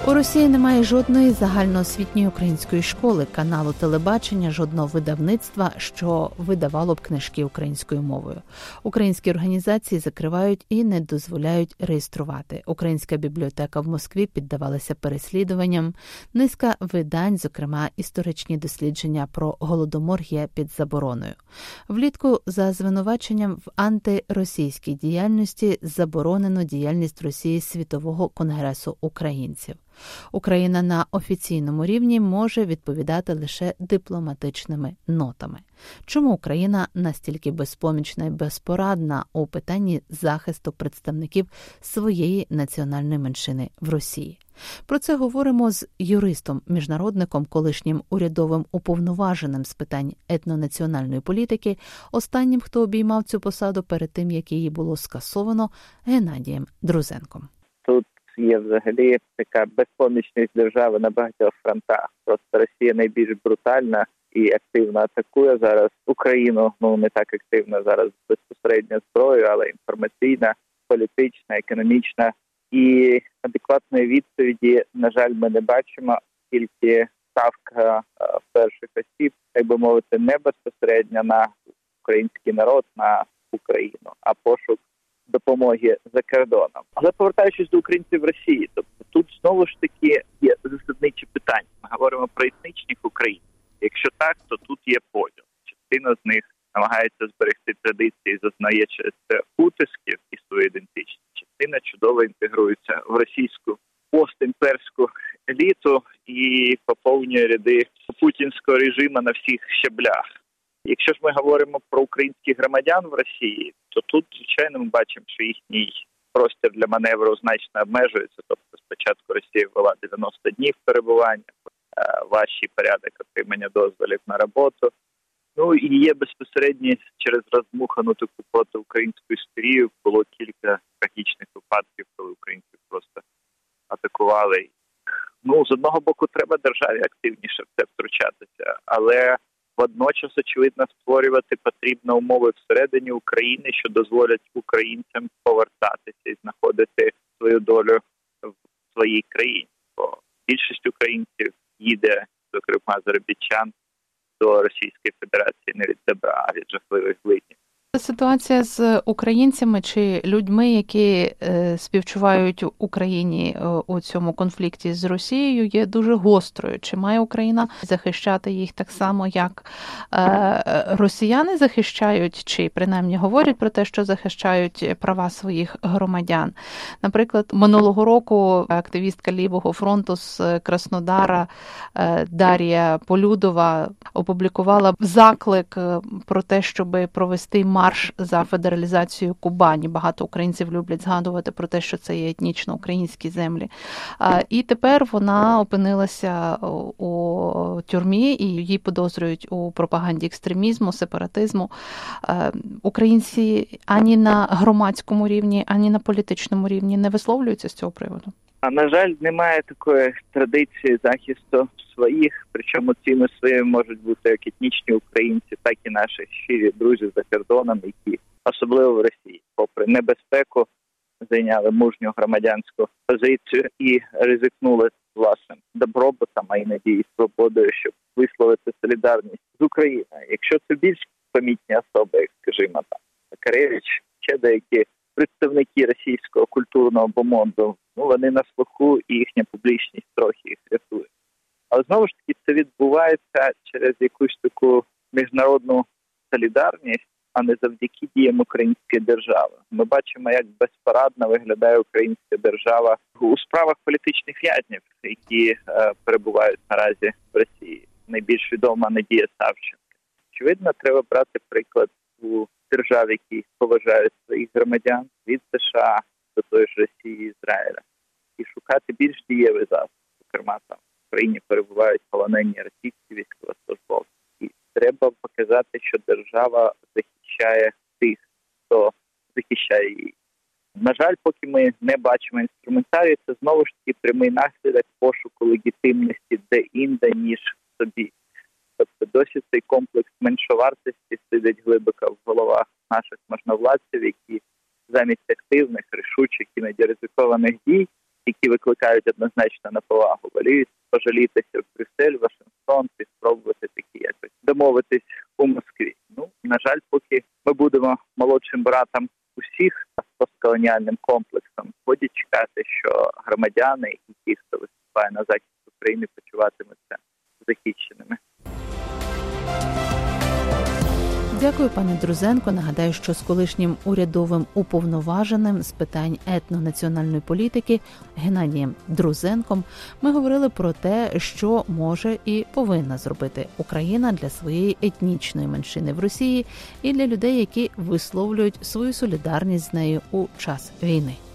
У Росії немає жодної загальноосвітньої української школи, каналу телебачення, жодного видавництва, що видавало б книжки українською мовою. Українські організації закривають і не дозволяють реєструвати. Українська бібліотека в Москві піддавалася переслідуванням. Низка видань, зокрема історичні дослідження про Голодомор, є під забороною. Влітку за звинуваченням в антиросійській діяльності заборонено діяльність Росії Світового конгресу українців. Україна на офіційному рівні може відповідати лише дипломатичними нотами. Чому Україна настільки безпомічна і безпорадна у питанні захисту представників своєї національної меншини в Росії? Про це говоримо з юристом-міжнародником, колишнім урядовим уповноваженим з питань етнонаціональної політики, останнім, хто обіймав цю посаду перед тим, як її було скасовано, Геннадієм Друзенком. Є взагалі така безпомічність держави на багатьох фронтах. Просто Росія найбільш брутальна і активно атакує зараз Україну. Не так активно зараз безпосередньо зброєю, але інформаційна, політична, економічна. І адекватної відповіді, на жаль, ми не бачимо, тільки ставка перших осіб, так би мовити, не безпосередньо на український народ, на Україну, а пошук допомоги за кордоном. Але повертаючись до українців в Росії, тобто тут знову ж таки є засадничі питання. Ми говоримо про етнічних українців. Якщо так, то тут є поділ. Частина з них намагається зберегти традиції, зазнає через це утисків і свою ідентичність. Частина чудово інтегрується в російську постімперську еліту і поповнює ряди путінського режиму на всіх щаблях. Якщо ж ми говоримо про українських громадян в Росії, то тут, звичайно, ми бачимо, що їхній простір для маневру значно обмежується. Тобто спочатку Росія ввела 90 днів перебування, важчий порядок отримання дозволів на роботу. І є безпосередньо через роздмухану таку протиукраїнську історію було кілька трагічних випадків, коли українців просто атакували. З одного боку, треба державі активніше в це втручатися, але водночас, очевидно, створювати потрібно умови всередині України, що дозволять українцям повертатися і знаходити свою долю в своїй країні. Бо більшість українців їде, зокрема заробітчан, до Російської Федерації не від добра, а від жахливих злиднів. Ситуація з українцями чи людьми, які співчувають Україні у цьому конфлікті з Росією, є дуже гострою. Чи має Україна захищати їх так само, як росіяни захищають, чи принаймні говорять про те, що захищають права своїх громадян? Наприклад, минулого року активістка Лівого фронту з Краснодара Дар'я Полюдова опублікувала заклик про те, щоб провести марш за федералізацію Кубані. Багато українців люблять згадувати про те, що це є етнічно українські землі. І тепер вона опинилася у тюрмі, і її підозрюють у пропаганді екстремізму, сепаратизму. Українці ані на громадському рівні, ані на політичному рівні не висловлюються з цього приводу. На жаль, немає такої традиції захисту своїх, причому цими своїми можуть бути як етнічні українці, так і наші щирі друзі за кордоном, які особливо в Росії, попри небезпеку, зайняли мужню громадянську позицію і ризикнули власним добробутом, а іноді і свободою, щоб висловити солідарність з Україною. Якщо це більш помітні особи, як, скажімо, Макаревич, ще деякі представники російського культурного бомонду, вони на слуху, і їхня публічність трохи їх рятує. Але знову ж таки це відбувається через якусь таку міжнародну солідарність, а не завдяки діям української держави. Ми бачимо, як безпорадно виглядає українська держава у справах політичних в'язнів, які перебувають наразі в Росії. Найбільш відома Надія Савченко. Очевидно, треба брати приклад у держав, які поважають своїх громадян, від США до тої ж Росії і Ізраїля, і шукати більш дієвий засіб. Зокрема, там в країні перебувають полонені російські військовослужбовці. І треба показати, що держава захищає тих, хто захищає її. На жаль, поки ми не бачимо інструментарію, це знову ж таки прямий наслідок пошуку легітимності де-інде, ніж в собі. Тобто досі цей комплекс меншовартості сидить глибоко в головах наших можновладців, які замість активних, рішучих, іноді ризикованих дій які викликають однозначно на повагу. Воліють пожалітися в Брюссель, Вашингтон і спробувати такі якось домовитись у Москві. На жаль, поки ми будемо молодшим братом усіх з постколоніальним комплексом, годі чекати, що громадяни і ті, хто виступає на захист України, почуватимуться захищеними. Дякую, пане Друзенко. Нагадаю, що з колишнім урядовим уповноваженим з питань етнонаціональної політики Геннадієм Друзенком ми говорили про те, що може і повинна зробити Україна для своєї етнічної меншини в Росії і для людей, які висловлюють свою солідарність з нею у час війни.